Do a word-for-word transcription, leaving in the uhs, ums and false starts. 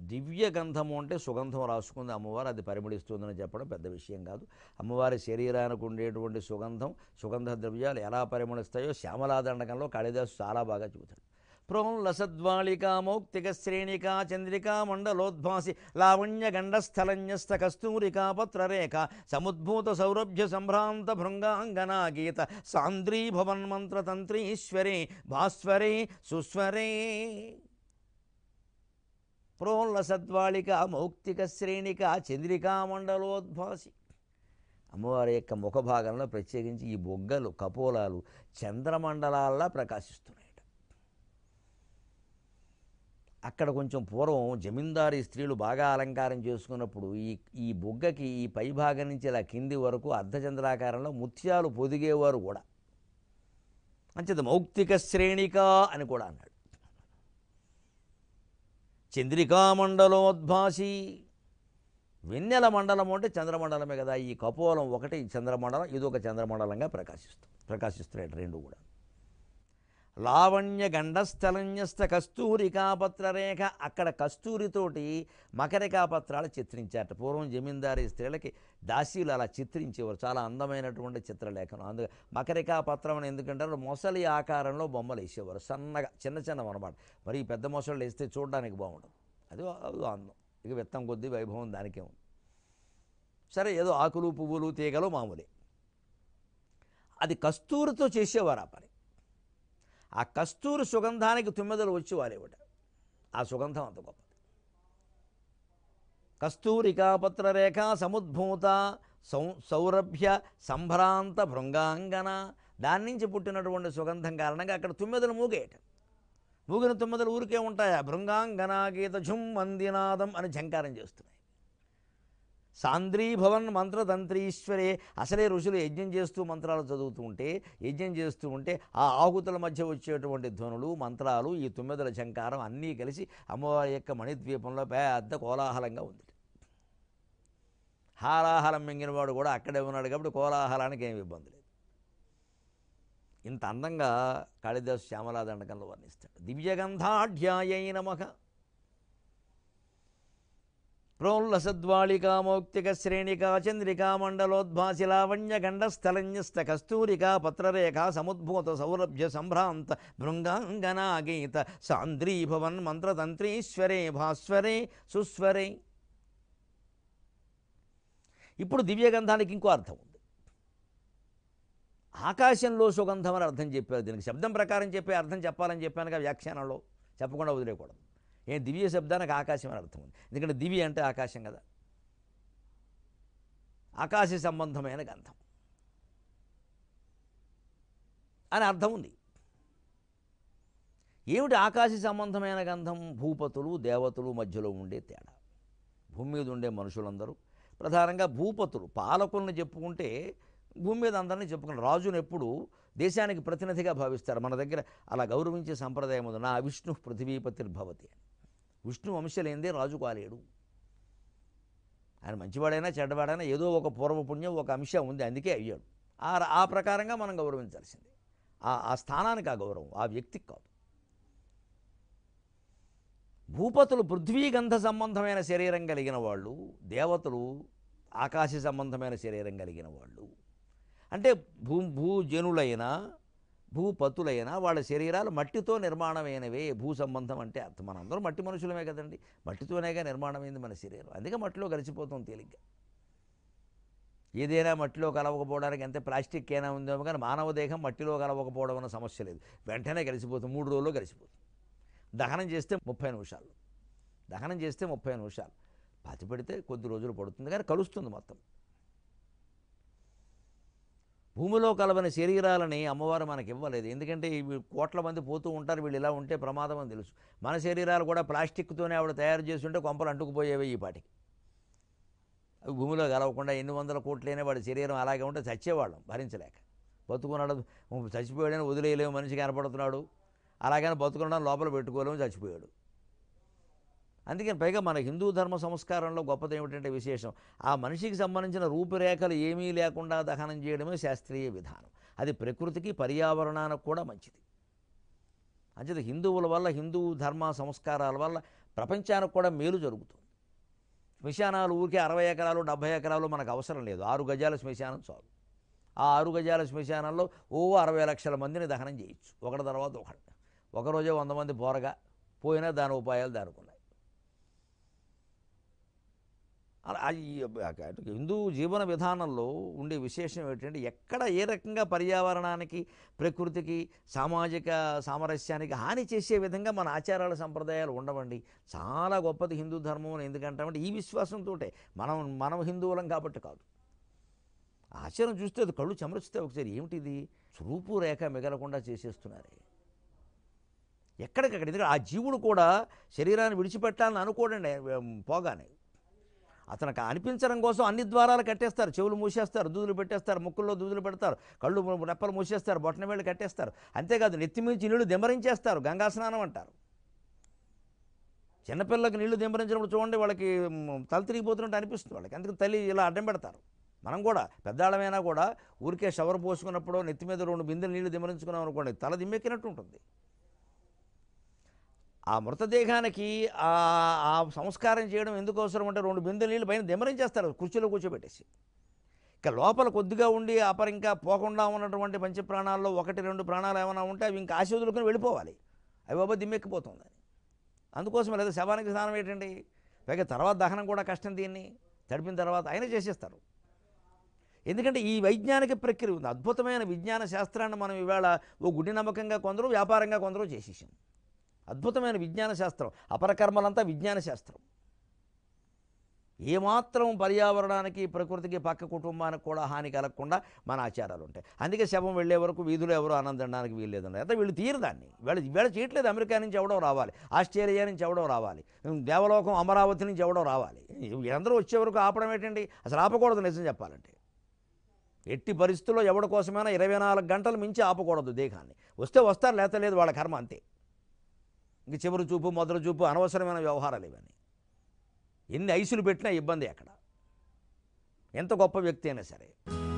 దివ్య గంధము అంటే సుగంధం రాసుకుంది అమ్మవారు, అది పరిమళిస్తుందని చెప్పడం పెద్ద విషయం కాదు. అమ్మవారి శరీరానికి ఉండేటువంటి సుగంధం, సుగంధ ద్రవ్యాలు ఎలా పరిమళిస్తాయో శ్యామలాదండకంలో కాళిదాసు చాలా బాగా చూశాడు. ప్రోల్లసద్వాళికా మౌక్తిక శ్రేణికా చంద్రికా మండలోద్భాసి లావణ్య గండస్థలన్యస్త కస్తూరికా పత్రరేఖ సముద్భూత సౌరభ్య సంభ్రాంత భృంగాంగనా గీత సాంద్రీ భవన్మంత్రతంత్రీశ్వరే భాస్వరే సుస్వరే. ప్రోల్లసద్వాళిక మౌక్తిక శ్రేణిక చంద్రికా మండలోద్భాసి. అమ్మవారి యొక్క ముఖభాగంలో ప్రత్యేకించి ఈ బొగ్గలు కపోలాలు చంద్రమండలాల్లా ప్రకాశిస్తున్నాయి. అక్కడ కొంచెం పూర్వం జమీందారీ స్త్రీలు బాగా అలంకారం చేసుకున్నప్పుడు ఈ ఈ బొగ్గకి ఈ పైభాగం నుంచి ఇలా కింది వరకు అర్ధచంద్రాకారంలో ముత్యాలు పొదిగేవారు కూడా. అంచేది మౌక్తిక శ్రేణిక అని కూడా అన్నాడు. చంద్రికా మండలోద్భాసి, వెన్నెల మండలం అంటే చంద్రమండలమే కదా. ఈ కపోలం ఒకటి చంద్రమండలం, ఇది ఒక చంద్రమండలంగా ప్రకాశిస్తుంది ప్రకాశిస్తున్నాయి రెండు కూడా. లావణ్య గండస్థలన్యస్త కస్తూరికాపత్రరేఖ, అక్కడ కస్తూరితోటి మకరికాపత్రాలు చిత్రించారట. పూర్వం జమీందారీ స్త్రీలకి దాసీలు అలా చిత్రించేవారు, చాలా అందమైనటువంటి చిత్రలేఖనం. అందుకే మకరికాపత్రం అని ఎందుకంటారు, మొసలి ఆకారంలో బొమ్మలు వేసేవారు, సన్నగా చిన్న చిన్నవి అనమాట. మరి పెద్ద మొసళ్ళు వేస్తే చూడడానికి బాగుండదు, అది అది అందం. ఇక విత్తం కొద్దీ వైభవం దానికే ఉంది. సరే, ఏదో ఆకులు పువ్వులు తీగలు మామూలే. అది కస్తూరితో చేసేవారు ఆ పని. ఆ కస్తూరి సుగంధానికి తుమ్మెదలు వచ్చి వారేవిట, ఆ సుగంధం అంత గొప్పది. కస్తూరికాపత్రరేఖ సముద్భూత సౌ సౌరభ్య సంభ్రాంత భృంగాంగన, దాని నుంచి పుట్టినటువంటి సుగంధం కారణంగా అక్కడ తుమ్మెదలు మూగేట. మూగిన తుమ్మెదలు ఊరికే ఉంటాయా, భృంగాంగనా గీత ఝుమ్ మందినాదం అని ఝంకారం చేస్తున్నాయి. సాంద్రీభవన్ మంత్రతంత్రీశ్వరే, అసలే ఋషులు యజ్ఞం చేస్తూ మంత్రాలు చదువుతూ ఉంటే, యజ్ఞం చేస్తూ ఉంటే ఆ ఆహుతుల మధ్య వచ్చేటువంటి ధ్వనులు మంత్రాలు ఈ తుమ్మెదల ఝంకారం అన్నీ కలిసి అమ్మవారి యొక్క మణిద్వీపంలో పెద్ద కోలాహలంగా ఉంది. హాలాహలం మింగినవాడు కూడా అక్కడే ఉన్నాడు కాబట్టి కోలాహలానికి ఏమి ఇబ్బంది లేదు. ఇంత అందంగా కాళిదాసు శ్యామలాదండకంలో వర్ణిస్తాడు. దివ్యగంధాఢ్యాయై నమః. ప్రోల్లసద్వాళికా మౌక్తిక శ్రేణికా చంద్రికా మండలోద్భాసి లావణ్య గండస్థలన్యస్త కస్తూరికా పత్రరేఖ సముద్భూత సౌరభ్య సంభ్రాంత భృంగాంగనా గీత సాంద్రీభవన్ మంత్రతంత్రీశ్వరే భాస్వరే సుస్వరే. ఇప్పుడు దివ్యగంధానికి ఇంకో అర్థం ఉంది. ఆకాశంలో సుగంధం అని అర్థం చెప్పారు. దీనికి శబ్దం ప్రకారం చెప్పే అర్థం చెప్పాలని చెప్పానుగా వ్యాఖ్యానంలో, చెప్పకుండా వదిలేయకూడదు. ఏ దివ్య శబ్దానికి ఆకాశం అని అర్థం ఉంది, ఎందుకంటే దివ్య అంటే ఆకాశం కదా, ఆకాశ సంబంధమైన గంధం అని అర్థం ఉంది. ఏమిటి ఆకాశ సంబంధమైన గంధం? భూపతులు దేవతలు మధ్యలో ఉండే తేడా. భూమి మీద ఉండే మనుషులందరూ ప్రధానంగా భూపతులు, పాలకులను చెప్పుకుంటే భూమి మీద అందరినీ చెప్పుకుంటారు. రాజును ఎప్పుడు దేశానికి ప్రతినిధిగా భావిస్తారు. మన దగ్గర అలా గౌరవించే సంప్రదాయం ఉంది. నా విష్ణు పృథివీపతిర్భవతి అని. విష్ణు వంశలేందే రాజు కాలేడు. ఆయన మంచివాడైనా చెడ్డవాడైనా ఏదో ఒక పూర్వపుణ్యం ఒక అంశం ఉంది, అందుకే అయ్యాడు. ఆ ఆ ప్రకారంగా మనం గౌరవించాల్సిందే. ఆ ఆ స్థానానికి ఆ గౌరవం, ఆ వ్యక్తికి కాదు. భూపతులు పృథ్వీగంధ సంబంధమైన శరీరం కలిగిన వాళ్ళు, దేవతలు ఆకాశ సంబంధమైన శరీరం కలిగిన వాళ్ళు. అంటే భూ భూజనులైన భూపతులైన వాళ్ళ శరీరాలు మట్టితో నిర్మాణమైనవే. భూ సంబంధం అంటే అర్థం, మనందరం మట్టి మనుషులమే కదండి, మట్టితోనేగా నిర్మాణమైంది మన శరీరం. అందుకే మట్టిలో కలిసిపోతాం తేలిగ్గా. ఏదైనా మట్టిలో కలవకపోవడానికి ఎంత ప్లాస్టిక్ అయినా ఉందేమో కానీ మానవ దేహం మట్టిలో కలవకపోవడం అన్న సమస్య లేదు, వెంటనే కలిసిపోతుంది. మూడు రోజుల్లో కలిసిపోతుంది. దహనం చేస్తే ముప్పై నిమిషాలు దహనం చేస్తే ముప్పై నిమిషాలు పాతి పెడితే కొద్ది రోజులు పడుతుంది, కానీ కలుస్తుంది మొత్తం. భూమిలో కలవని శరీరాలని అమ్మవారు మనకి ఇవ్వలేదు. ఎందుకంటే ఇవి కోట్ల మంది పోతూ ఉంటారు, వీళ్ళు ఇలా ఉంటే ప్రమాదం అని తెలుసు. మన శరీరాలు కూడా ప్లాస్టిక్తోనే ఆవిడ తయారు చేసి ఉంటే కొంపలు అంటుకుపోయేవి ఈ పాటికి. అవి భూమిలో కలవకుండా ఎన్ని వందల కోట్లైనా వాడి శరీరం అలాగే ఉంటే చచ్చేవాళ్ళం భరించలేక. బతుకున్నాడు, చచ్చిపోయాడని వదిలేయలేము, మనిషి కనపడుతున్నాడు, అలాగని బతుకున్నాడు లోపల పెట్టుకోలేము, చచ్చిపోయాడు. అందుకని పైగా మన హిందూ ధర్మ సంస్కారంలో గొప్పది ఏమిటంటే విశేషం, ఆ మనిషికి సంబంధించిన రూపురేఖలు ఏమీ లేకుండా దహనం చేయడమే శాస్త్రీయ విధానం. అది ప్రకృతికి పర్యావరణానికి కూడా మంచిది. అంచేది హిందువుల వల్ల, హిందూ ధర్మ సంస్కారాల వల్ల ప్రపంచానికి కూడా మేలు జరుగుతుంది. శ్మశానాలు ఊరికే అరవై ఎకరాలు డెబ్భై ఎకరాలు మనకు అవసరం లేదు. ఆరు గజాల శ్మశానం చాలు. ఆ ఆరు గజాల శ్మశానంలో ఓ అరవై లక్షల మందిని దహనం చేయొచ్చు, ఒకటి తర్వాత ఒకటి. ఒకరోజే వంద మంది పోరగా పోయినా దాని ఉపాయాలు దానికి ఉన్నాయి. అలా హిందూ జీవన విధానంలో ఉండే విశేషం ఏంటంటే ఎక్కడ ఏ రకంగా పర్యావరణానికి, ప్రకృతికి, సామాజిక సామరస్యానికి హాని చేసే విధంగా మన ఆచారాల సంప్రదాయాలు ఉండవండి. చాలా గొప్పది హిందూ ధర్మం అని ఎందుకంటామంటే ఈ విశ్వాసంతో మనం మనం హిందువులం కాబట్టి కాదు. ఆచారం చూస్తే అది కళ్ళు చెమరుస్తే ఒకసారి ఏమిటిది రూపు రేఖ మిగలకుండా చేసేస్తున్నారే ఎక్కడికక్కడ. ఎందుకంటే ఆ జీవుడు కూడా శరీరాన్ని విడిచిపెట్టాలని అనుకోడండి. పోగానే అతనికి అనిపించడం కోసం అన్ని ద్వారాలు కట్టేస్తారు, చెవులు మూసేస్తారు, దూదులు పెట్టేస్తారు, ముక్కుల్లో దూదులు పెడతారు, కళ్ళు రెప్పలు మూసేస్తారు, బొట్టన వేళ్ళు కట్టేస్తారు. అంతేకాదు నెత్తిమించి నీళ్లు దింబరించేస్తారు, గంగా స్నానం అంటారు. చిన్నపిల్లకి నీళ్లు దింబరించినప్పుడు చూడండి వాళ్ళకి తల తిరిగిపోతున్నట్టు అనిపిస్తుంది వాళ్ళకి, అందుకని తల్లి ఇలా అడ్డం పెడతారు. మనం కూడా పెద్దాళ్ళమైనా కూడా ఊరికే షవర్ పోసుకున్నప్పుడు నెత్తి మీద రెండు బిందెలు నీళ్లు దింబరించుకున్నాం అనుకోండి, తల దిమ్మెక్కినట్టు ఉంటుంది. ఆ మృతదేహానికి ఆ సంస్కారం చేయడం ఎందుకు అవసరం అంటే రెండు బిందెలు నీళ్ళు పైన దిమ్మరించేస్తారు కుర్చీలో కూర్చోబెట్టేసి. ఇక లోపల కొద్దిగా ఉండి అపర ఇంకా పోకుండా ఉన్నటువంటి పంచప్రాణాల్లో ఒకటి రెండు ప్రాణాలు ఏమైనా ఉంటే అవి ఇంకా ఆశీదులుకొని వెళ్ళిపోవాలి, అవి బాబా దిమ్మెక్కిపోతుందని. అందుకోసం లేదా శవానికి స్నానం ఏంటండి, పైగా తర్వాత దహనం కూడా కష్టం, దీన్ని తడిపిన తర్వాత ఆయన చేసేస్తారు. ఎందుకంటే ఈ వైజ్ఞానిక ప్రక్రియ ఉంది, అద్భుతమైన విజ్ఞాన శాస్త్రాన్ని మనం ఇవాళ ఓ గుడ్డి నమ్మకంగా కొందరు, వ్యాపారంగా కొందరు చేసేసాం. అద్భుతమైన విజ్ఞాన శాస్త్రం, అపరకర్మలంతా విజ్ఞాన శాస్త్రం. ఏమాత్రం పర్యావరణానికి, ప్రకృతికి, పక్క కుటుంబానికి కూడా హాని కలగకుండా మన ఆచారాలు ఉంటాయి. అందుకే శవం వెళ్ళే వరకు వీధులు ఎవరు ఆనందడానికి వీల్లేదండి. అయితే వీళ్ళు తీరు దాన్ని, వీళ్ళు వీళ్ళ చేయట్లేదు. అమెరికా నుంచి ఎవడో రావాలి, ఆస్ట్రేలియా నుంచి ఎవడో రావాలి, దేవలోకం అమరావతి నుంచి ఎవడో రావాలి, అందరూ వచ్చే వరకు ఆపడం ఏంటండి, అసలు ఆపకూడదు. నిజం చెప్పాలంటే ఎట్టి పరిస్థితుల్లో ఎవరి కోసమైనా ఇరవై నాలుగు గంటలు మించి ఆపకూడదు దేహాన్ని. వస్తే వస్తారు, లేత లేదు, వాళ్ళ కర్మ అంతే. ఇంక చివరి చూపు, మొదలు చూపు, అనవసరమైన వ్యవహారాలు ఇవన్నీ. ఎన్ని ఐసులు పెట్టినా ఇబ్బంది అక్కడ, ఎంత గొప్ప వ్యక్తి అయినా సరే.